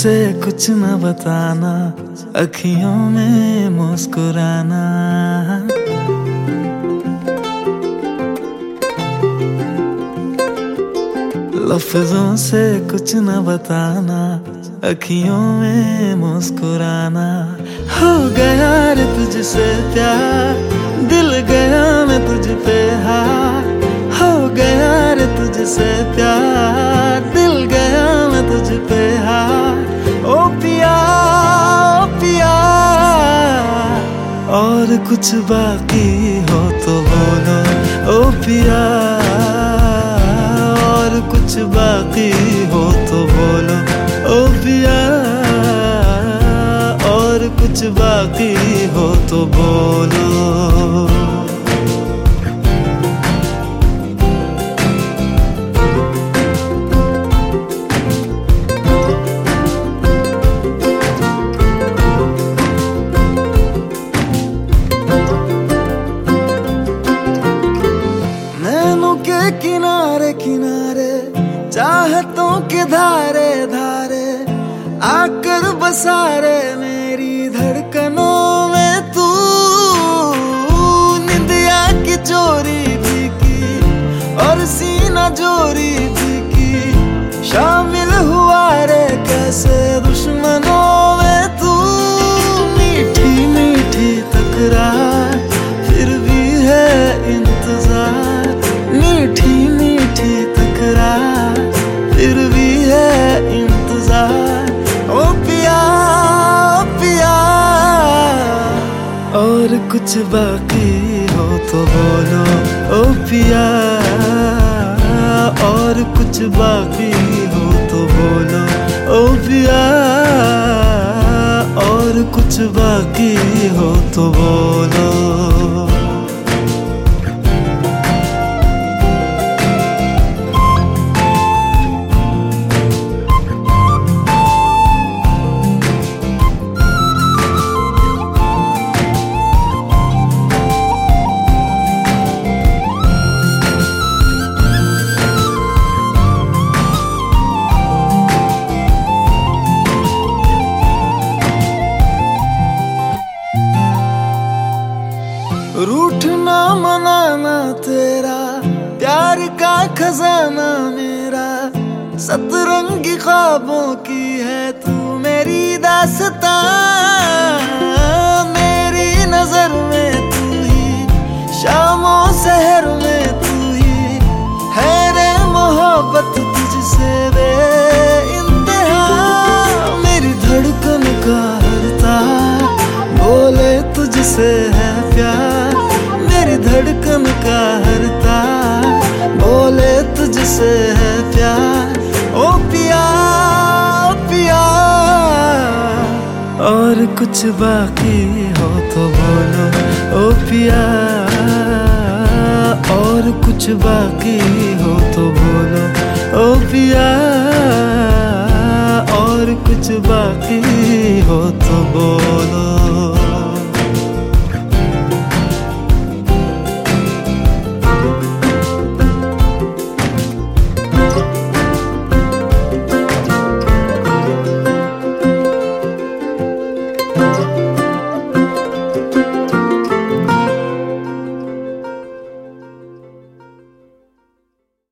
से कुछ न बताना, अखियों में मुस्कुराना। लफ्जों से कुछ न बताना, अखियों में मुस्कुराना। हो गया रे तुझसे प्यार, दिल गया मैं तुझ पे हार। हो गया रे तुझसे प्यार, दिल गया मैं तुझ पे हार। ओ पिया, ओ पिया, और कुछ बाकी हो तो बोलो। ओ पिया, और कुछ बाकी हो तो बोलो। ओ पिया, और कुछ बाकी हो तो बोलो। किनारे किनारे चाहतों के धारे धारे आकर बसारे मेरी धड़कनों में तू। निंदिया की चोरी भी की और सीना जोरी भी की, शामिल हुआ रे कैसे दुश्मनों में तू। मीठी मीठी तकरार फिर भी है इंतजार, मीठी मीठी तकरार फिर भी है इंतजार। ओ पिया, ओ पिया, और कुछ बाकी हो तो बोलो। ओ पिया, और कुछ बाकी हो तो बोलो। ओ पिया, और कुछ बाकी हो तो बोलो। रूठना मनाना तेरा प्यार का खजाना मेरा, सतरंगी ख्वाबों की है तू मेरी दास्तां। मेरी नजर में तू ही, शामों सहर में तू ही है रे मोहब्बत तुझसे बेइंतहा। मेरी धड़कन का हर तार बोले तुझसे है प्यार, मेरी धड़कन का हर तार बोले तुझसे है प्यार। ओ पिया, ओ पिया, और कुछ बाकी हो तो बोलो। ओ पिया, और कुछ बाकी हो तो बोलो। ओ पिया, और कुछ बाकी हो तो बोलो।